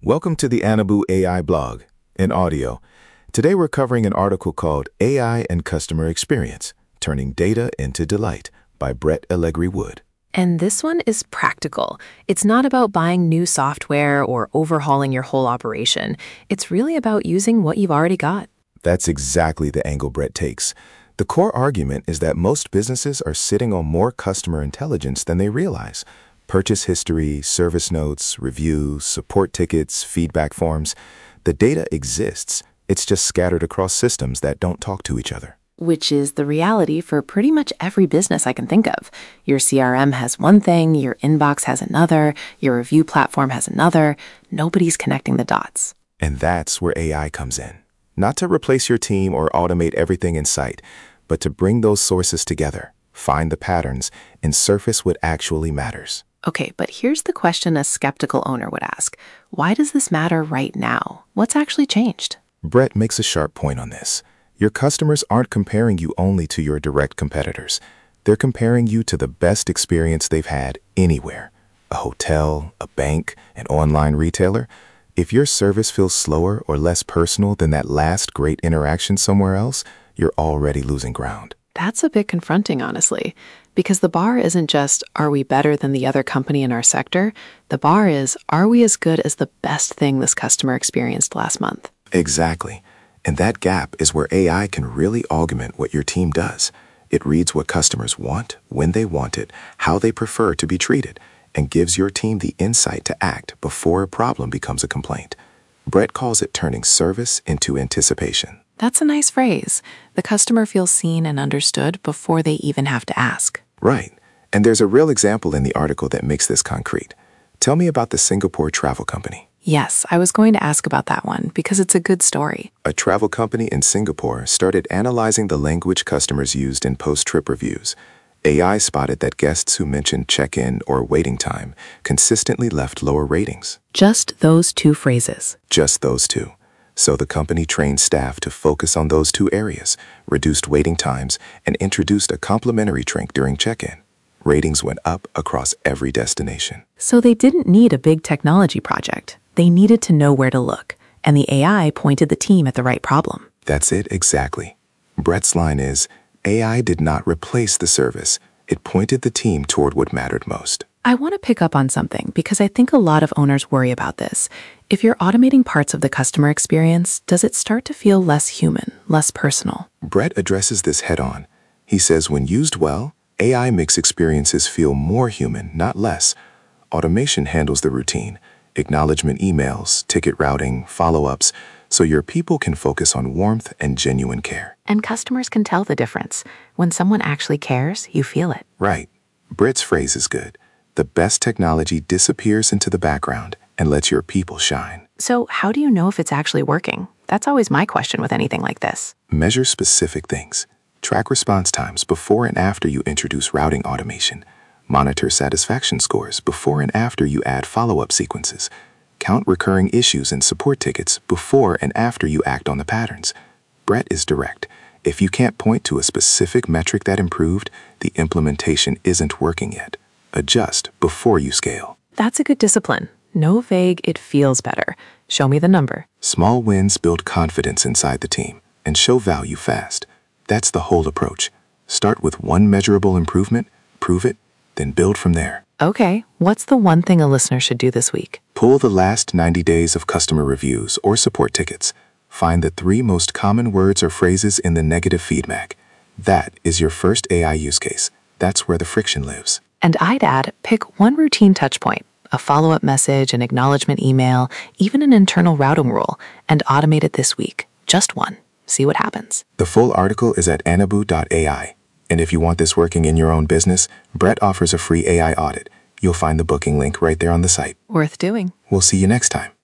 Welcome to the Anabu AI blog, in audio. Today we're covering an article called AI and Customer Experience, Turning Data into Delight by Brett Allegri Wood. And this one is practical. It's not about buying new software or overhauling your whole operation. It's really about using what you've already got. That's exactly the angle Brett takes. The core argument is that most businesses are sitting on more customer intelligence than they realize. Purchase history, service notes, reviews, support tickets, feedback forms. The data exists. It's just scattered across systems that don't talk to each other. Which is the reality for pretty much every business I can think of. Your CRM has one thing, your inbox has another, your review platform has another. Nobody's connecting the dots. And that's where AI comes in. Not to replace your team or automate everything in sight, but to bring those sources together, find the patterns, and surface what actually matters. Okay, but here's the question a skeptical owner would ask. Why does this matter right now? What's actually changed? Brett makes a sharp point on this. Your customers aren't comparing you only to your direct competitors. They're comparing you to the best experience they've had anywhere. A hotel, a bank, an online retailer. If your service feels slower or less personal than that last great interaction somewhere else, you're already losing ground. That's a bit confronting, honestly, because the bar isn't just, are we better than the other company in our sector? The bar is, are we as good as the best thing this customer experienced last month? Exactly. And that gap is where AI can really augment what your team does. It reads what customers want, when they want it, how they prefer to be treated, and gives your team the insight to act before a problem becomes a complaint. Brett calls it turning service into anticipation. That's a nice phrase. The customer feels seen and understood before they even have to ask. Right. And there's a real example in the article that makes this concrete. Tell me about the Singapore travel company. Yes, I was going to ask about that one because it's a good story. A travel company in Singapore started analyzing the language customers used in post-trip reviews. AI spotted that guests who mentioned check-in or waiting time consistently left lower ratings. Just those two phrases. Just those two. So the company trained staff to focus on those two areas, reduced waiting times, and introduced a complimentary drink during check-in. Ratings went up across every destination. So they didn't need a big technology project. They needed to know where to look, and the AI pointed the team at the right problem. That's it exactly. Brett's line is, AI did not replace the service. It pointed the team toward what mattered most. I want to pick up on something because I think a lot of owners worry about this. If you're automating parts of the customer experience, does it start to feel less human, less personal? Brett addresses this head-on. He says when used well, AI makes experiences feel more human, not less. Automation handles the routine, acknowledgement emails, ticket routing, follow-ups, so your people can focus on warmth and genuine care. And customers can tell the difference. When someone actually cares, you feel it. Right. Brett's phrase is good. The best technology disappears into the background and lets your people shine. So how do you know if it's actually working? That's always my question with anything like this. Measure specific things. Track response times before and after you introduce routing automation. Monitor satisfaction scores before and after you add follow-up sequences. Count recurring issues and support tickets before and after you act on the patterns. Brett is direct. If you can't point to a specific metric that improved, the implementation isn't working yet. Adjust before you scale. That's a good discipline. No vague, it feels better. Show me the number. Small wins build confidence inside the team and show value fast. That's the whole approach. Start with one measurable improvement, prove it, then build from there. Okay, what's the one thing a listener should do this week? Pull the last 90 days of customer reviews or support tickets. Find the 3 most common words or phrases in the negative feedback. That is your first AI use case. That's where the friction lives. And I'd add, pick one routine touchpoint, a follow-up message, an acknowledgement email, even an internal routing rule, and automate it this week. Just one. See what happens. The full article is at anabu.ai. And if you want this working in your own business, Brett offers a free AI audit. You'll find the booking link right there on the site. Worth doing. We'll see you next time.